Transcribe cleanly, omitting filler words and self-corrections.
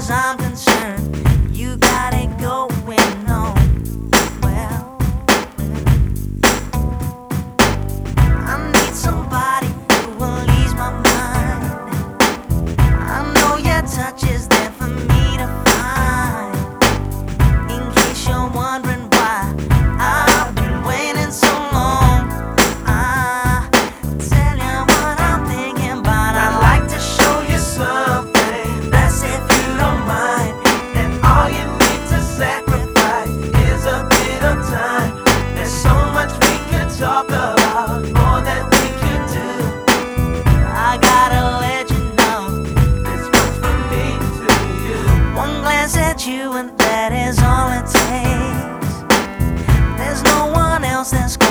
as I'm concerned, you got it going on. Well, I need somebody who will ease my mind. I know your touch is there for me to find. In case you're wondering why I've been waiting so long, I tell you what I'm thinking about. I'd like to show you something, that's if you don't mind. And all you need to sacrifice is a bit of time. There's so much we could talk about, more that we could do. I gotta let you know, this one's from me to you. One glance at you and that is all it takes. There's no one else that's